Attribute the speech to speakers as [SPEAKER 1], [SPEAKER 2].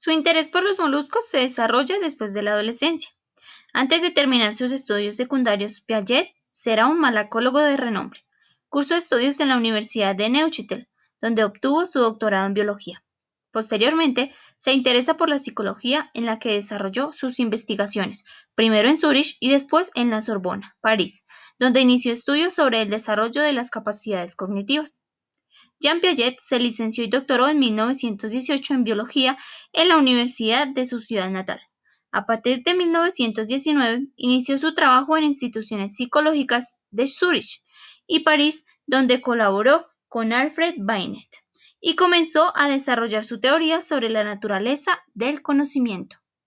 [SPEAKER 1] Su interés por los moluscos se desarrolla después de la adolescencia. Antes de terminar sus estudios secundarios, Piaget será un malacólogo de renombre. Cursó estudios en la Universidad de Neuchâtel, donde obtuvo su doctorado en biología. Posteriormente, se interesa por la psicología, en la que desarrolló sus investigaciones, primero en Zúrich y después en la Sorbona, París, donde inició estudios sobre el desarrollo de las capacidades cognitivas. Jean Piaget se licenció y doctoró en 1918 en biología en la universidad de su ciudad natal. A partir de 1919 inició su trabajo en instituciones psicológicas de Zúrich y París, donde colaboró con Alfred Binet y comenzó a desarrollar su teoría sobre la naturaleza del conocimiento.